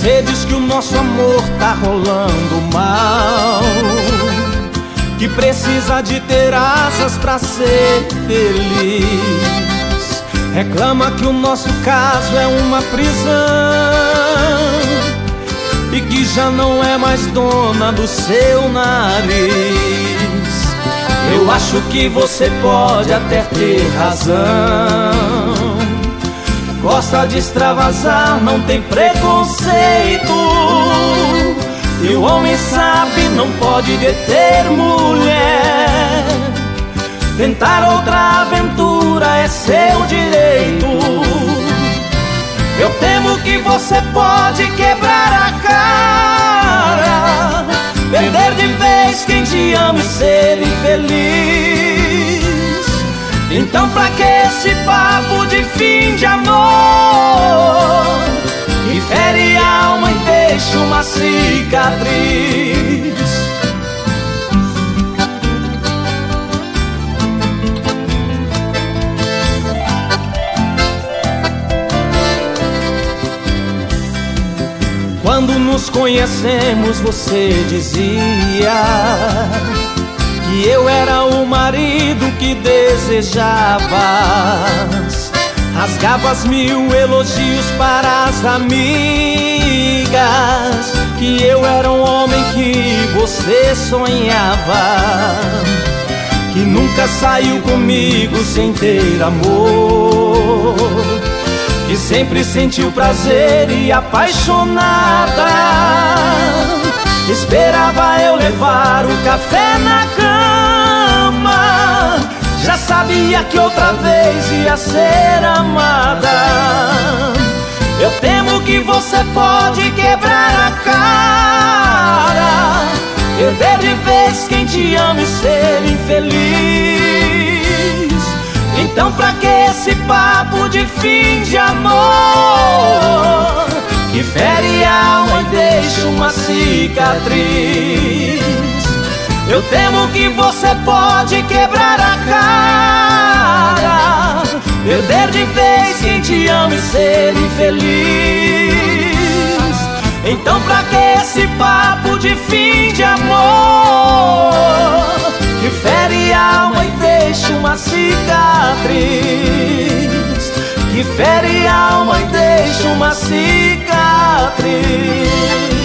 Você diz que o nosso amor tá rolando mal, que precisa de ter asas pra ser feliz. Reclama que o nosso caso é uma prisão e que já não é mais dona do seu nariz. Eu acho que você pode até ter razão, gosta de extravasar, não tem preconceito. E o homem sabe, não pode deter mulher. Tentar outra aventura é seu direito. Eu temo que você pode quebrar a cara, perder de vez quem te ama e ser infeliz. Então pra que esse papo de fim de amor, que fere a alma e deixa uma cicatriz? Quando nos conhecemos você dizia que eu era o marido que desejavas. Rasgavas mil elogios para as amigas, que eu era um homem que você sonhava, que nunca saiu comigo sem ter amor, que sempre sentiu prazer e apaixonada. Esperava eu levar o café na cama, já sabia que outra vez ia ser amada. Eu temo que você pode quebrar a cara, perder de vez quem te ama e ser infeliz. Então pra que esse papo de fim de amor, que fere a alma e deixa uma cicatriz? Eu temo que você pode quebrar a cara, perder de vez quem te ama e ser infeliz. Então pra que esse papo de fim de amor, que fere a alma e deixa uma cicatriz? Que fere a alma e deixa uma cicatriz.